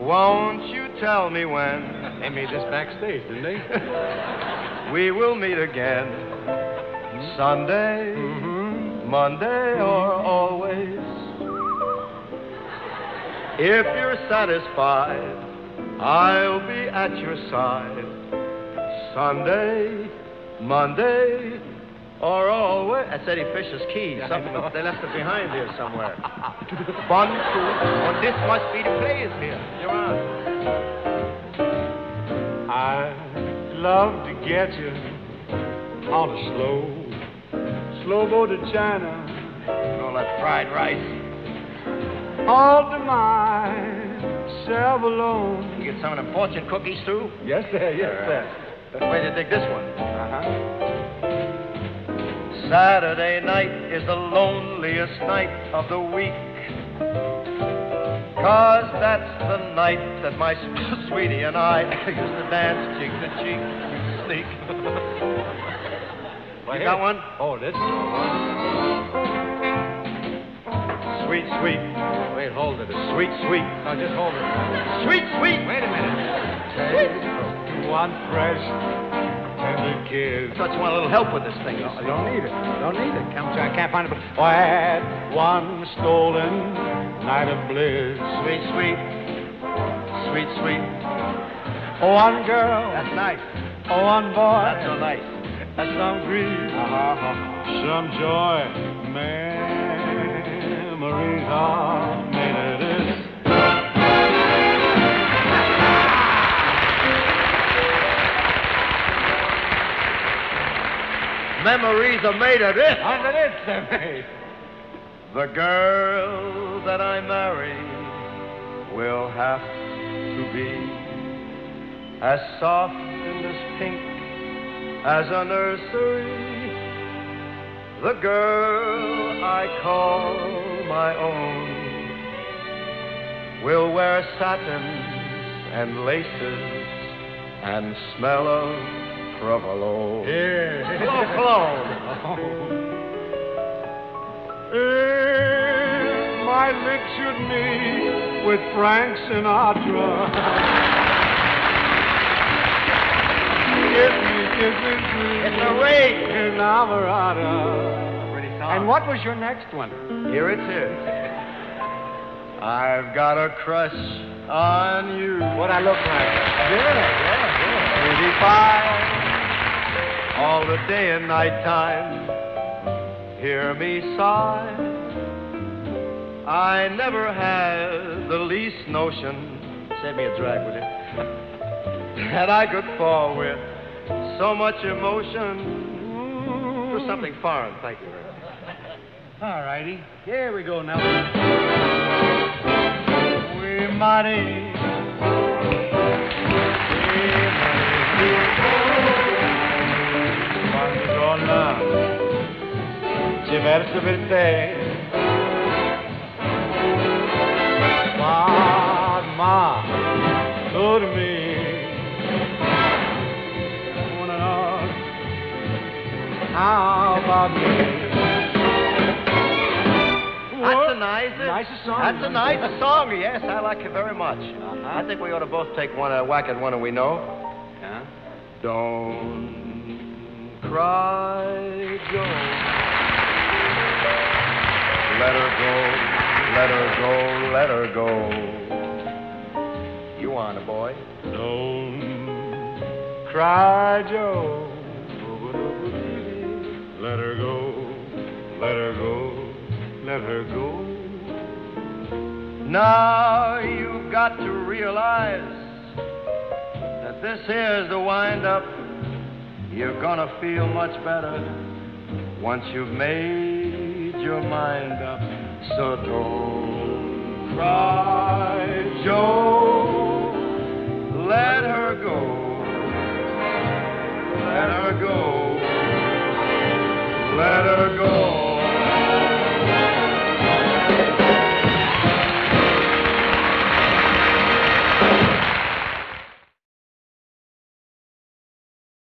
Won't you tell me when? They made this backstage, didn't they? We will meet again. Sunday, Monday, or always. If you're satisfied, I'll be at your side. Sunday, Monday, or always. That's Eddie Fisher's key. They left it behind here somewhere. One, two. Oh, this must be the place here. You're on. I'd love to get you on a slow boat to China. And all that fried rice. All to myself alone. You get some of them fortune cookies, too? Yes, sir. Yes, sir. Way to dig this one. Uh-huh. Saturday night is the loneliest night of the week. 'Cause that's the night that my sweetie and I used to dance cheek to cheek, sneak. You got one? Oh, this one. Sweet, sweet. Wait, hold it. Sweet, sweet. No, just hold it. Sweet, sweet. Wait a minute. Sweet. One fresh tender kiss. I thought you want a little help with this thing. I don't need it. Don't need it. I can't find it. Oh, I had one stolen night of bliss. Sweet, sweet. Sweet, sweet. Oh, one girl. That's nice. Oh, one boy. That's so nice. That's some grief. Some joy. Memories are made of this. Memories are made of this. Under this, they're made. The girl that I marry will have to be as soft and as pink as a nursery. The girl I call my own will wear satins and laces and smell of provolone. Yeah. Cologne. If my lips should meet with Frank Sinatra, give me kisses It's a race. in Alvarado. Pretty song. And what was your next one? Here it is. I've got a crush on you. What I look like? Yeah. 85, all the day and night time. Hear me sigh. I never had the least notion. Save me a drag, will you? That I could fall with so much emotion. For something foreign, thank you very much. All righty. Here we go now. We mighty. Ci verso per te, ma dormi, wanna know how about me? That's a nice song. That's a nice song. Yes, I like it very much. I think we ought to both take one whack at one that we know. Yeah. Don't cry, Joe. Let her go, let her go, let her go. You on it, boy. Don't cry, Joe. Let her go, let her go, let her go. Now you've got to realize that this here's the wind-up. You're gonna feel much better once you've made your mind up. So don't cry, Joe. Let her go. Let her go. Let her go.